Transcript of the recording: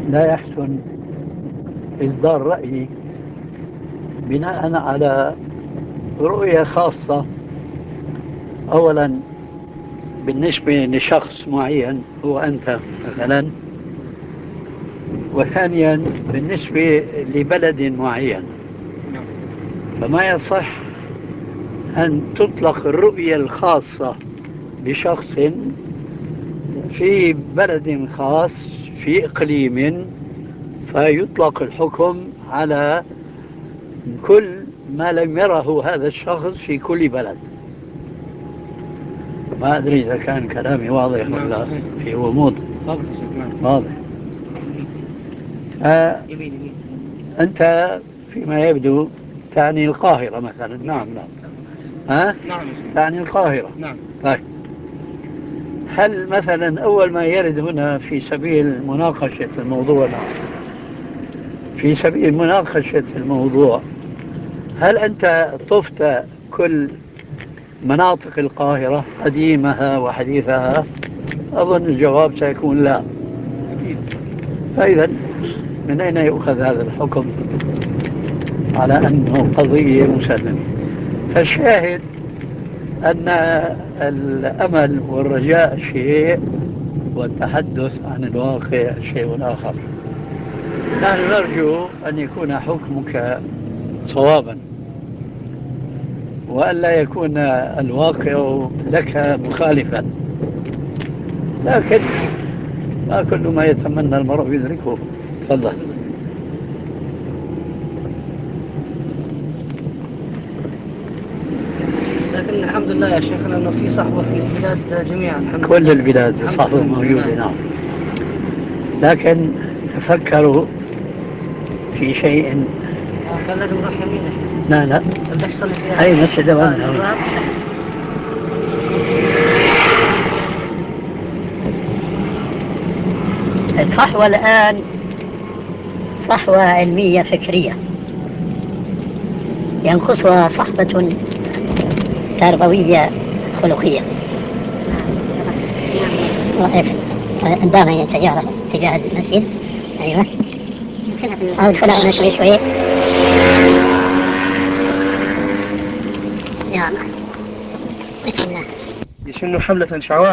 لا يحسن إصدار رأيي بناء على رؤية خاصة. أولا بالنسبة لشخص معين هو أنت مثلا، وثانيا بالنسبة لبلد معين. فما يصح أن تطلق الرؤية الخاصة لشخص في بلد خاص في إقليم، فيطلق الحكم على كل ما لم يره هذا الشخص في كل بلد. ما أدري إذا كان كلامي واضح ولا في غموض. واضح. أنت فيما يبدو تعني القاهرة مثلا. نعم نعم. نعم تعني القاهرة. نعم. طيب، هل مثلا أول ما يرد هنا في سبيل مناقشة الموضوع، في سبيل مناقشة الموضوع، هل أنت طفت كل مناطق القاهرة قديمها وحديثها؟ أظن الجواب سيكون لا. فإذا من أين يؤخذ هذا الحكم على أنه قضية مسلمة؟ فالشاهد أن الأمل والرجاء شيء، والتحدث عن الواقع شيء آخر. نحن نرجو أن يكون حكمك صوابا، وألا يكون الواقع لك مخالفا، لكن ما كل ما يتمنى المرء يدركه. تفضل. لكن الحمد لله يا شيخنا أنه في صحوة في البلاد جميعا. الحمد لله. كل البلاد صحوة موجودة. نعم. لكن تفكروا في شيء. كان لازم نروح يمينه. لا لا، هاي مسجد أمامنا. الصحوة الآن صحوة علمية فكرية، ينقصها صحبة تربوية خلقية. واقف قدامي سيارة اتجاه المسجد. أيوة. أو ادخلها أنا شوي شوي. يلا. بسم الله. يشنوا حملة شعواء.